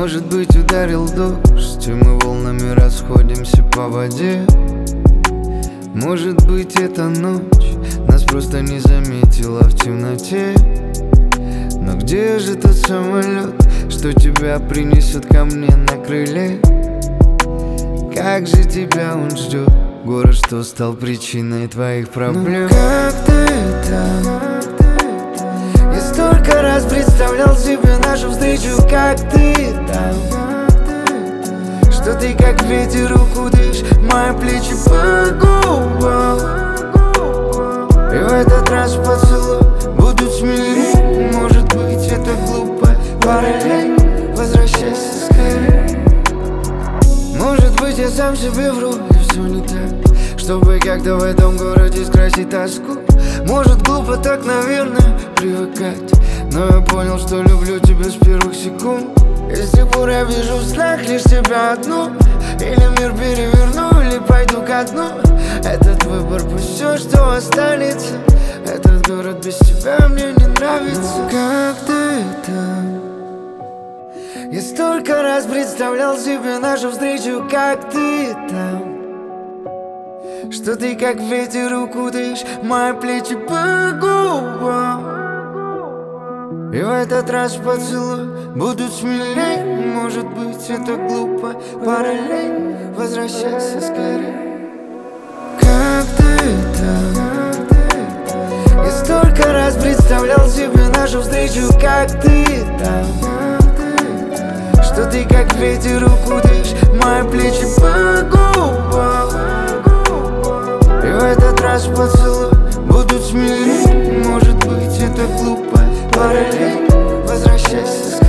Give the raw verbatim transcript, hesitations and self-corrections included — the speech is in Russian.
Может быть, ударил дождь, и мы волнами расходимся по воде. Может быть, эта ночь нас просто не заметила в темноте. Но где же тот самолет, что тебя принесет ко мне на крыле? Как же тебя он ждет, город, что стал причиной твоих проблем. Ну как ты там? Я столько раз представлял себе нашу встречу. Как ты там? Что ты как ветер укутаешь мои плечи по губам. И в этот раз поцелуй будут смелее. Может быть, это глупо, параллель. Возвращайся скорее. Может быть, я сам себе вру, и все не так, чтобы как-то в этом городе скрасить тоску. Может, глупо так, наверное, привыкать, но я понял, что люблю тебя с первых секунд. И с тех пор я вижу в снах лишь тебя одну. Или мир переверну, или пойду ко дну. Этот выбор пусть все, что останется. Этот город без тебя мне не нравится. Ну как ты там? Я столько раз представлял себе нашу встречу. Как ты там? Что ты как ветер укутаешь мои плечи по губам. И в этот раз поцелуй будут смелее. Может быть, это глупо, параллель. Возвращайся скорее. Как ты там? Я столько раз представлял себе нашу встречу. Как ты там? Что ты как ветер укутаешь мои плечи по губам. И в этот раз поцелуй будут смелее. Может быть, это глупо, параллель. Возвращайся скорее.